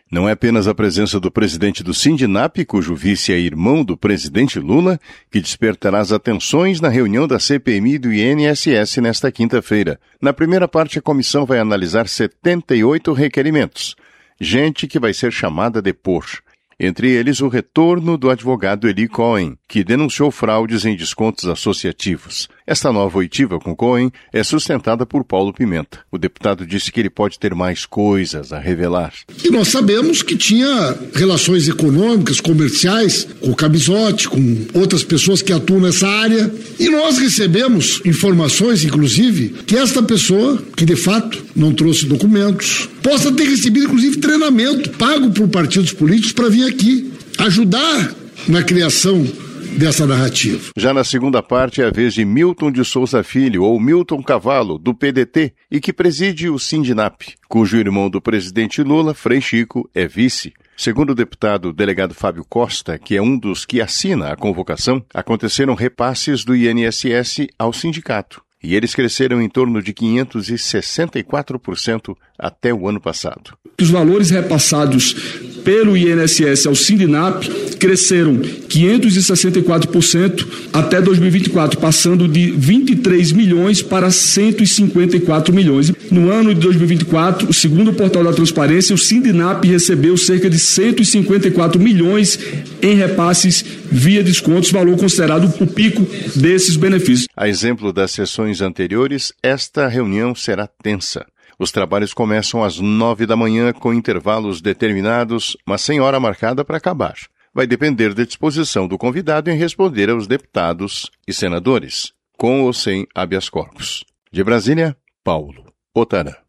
Não é apenas a presença do presidente do Sindinap, cujo vice é irmão do presidente Lula, que despertará as atenções na reunião da CPMI do INSS nesta quinta-feira. Na primeira parte, a comissão vai analisar 78 requerimentos. Gente que vai ser chamada a depor. Entre eles, o retorno do advogado Eli Cohen, que denunciou fraudes em descontos associativos. Esta nova oitiva com Cohen é sustentada por Paulo Pimenta. O deputado disse que ele pode ter mais coisas a revelar. E nós sabemos que tinha relações econômicas, comerciais, com o Camisotti, com outras pessoas que atuam nessa área. E nós recebemos informações, inclusive, que esta pessoa, que de fato não trouxe documentos, possa ter recebido, inclusive, treinamento pago por partidos políticos para vir aqui ajudar na criação dessa narrativa. Já na segunda parte é a vez de Milton de Souza Filho, ou Milton Cavalo, do PDT, e que preside o Sindinap, cujo irmão do presidente Lula, Frei Chico, é vice. Segundo o deputado delegado Fábio Costa, que é um dos que assina a convocação, aconteceram repasses do INSS ao sindicato. E eles cresceram em torno de 564% até o ano passado. Os valores repassados pelo INSS ao Sindinap cresceram 564% até 2024, passando de 23 milhões para 154 milhões. No ano de 2024, segundo o Portal da Transparência, o Sindinap recebeu cerca de 154 milhões em repasses via descontos, valor considerado o pico desses benefícios. A exemplo das sessões anteriores, esta reunião será tensa. Os trabalhos começam às 9 da manhã com intervalos determinados, mas sem hora marcada para acabar. Vai depender da disposição do convidado em responder aos deputados e senadores, com ou sem habeas corpus. De Brasília, Paulo Otarã.